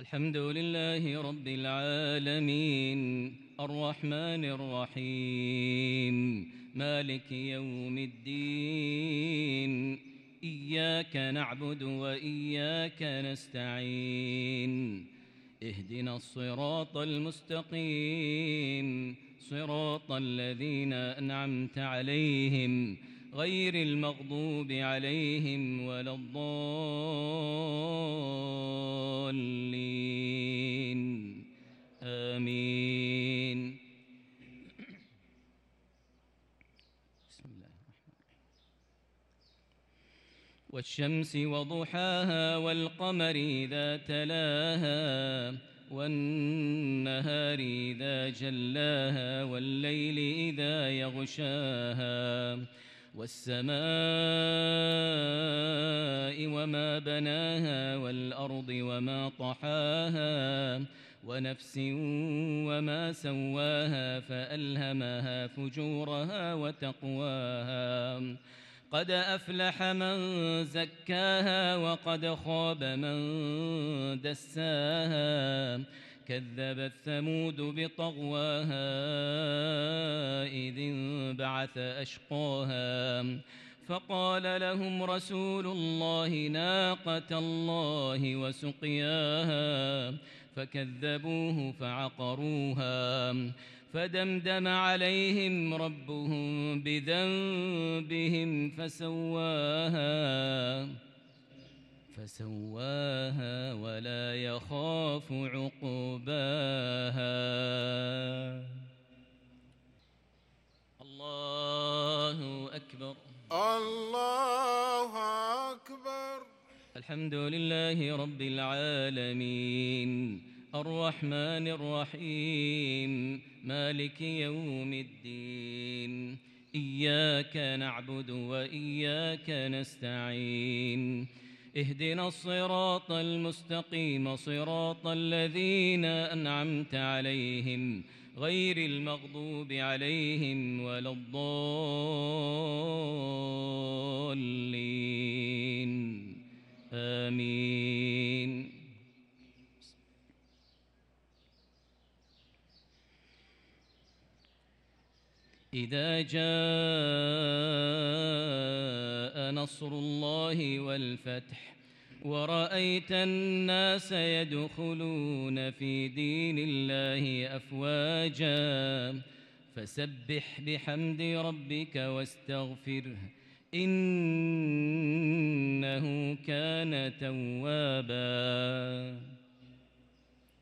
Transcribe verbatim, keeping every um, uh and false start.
الحمد لله رب العالمين الرحمن الرحيم مالك يوم الدين إياك نعبد وإياك نستعين اهدنا الصراط المستقيم صراط الذين أنعمت عليهم غير المغضوب عليهم ولا الضالين آمين. بسم الله الرحمن الرحيم. والشمس وضحاها والقمر إذا تلاها والنهار إذا جلاها والليل إذا يغشاها والسماء وما بناها والأرض وما طحاها ونفس وما سواها فألهمها فجورها وتقواها قد أفلح من زكاها وقد خاب من دساها كذبت ثمود بطغواها إذ انبعث أشقاها فقال لهم رسول الله ناقة الله وسقياها فكذبوه فعقروها فدمدم عليهم ربهم بذنبهم فسواها فسواها ولا يخاف عقباها. الله أكبر الله أكبر. الحمد لله رب العالمين الرحمن الرحيم مالك يوم الدين إياك نعبد وإياك نستعين اهدنا الصراط المستقيم صراط الذين أنعمت عليهم غير المغضوب عليهم ولا الضالين آمين. إذا جاء نصر الله والفتح ورأيت الناس يدخلون في دين الله أفواجا فسبح بحمد ربك واستغفره إنه كان توابا.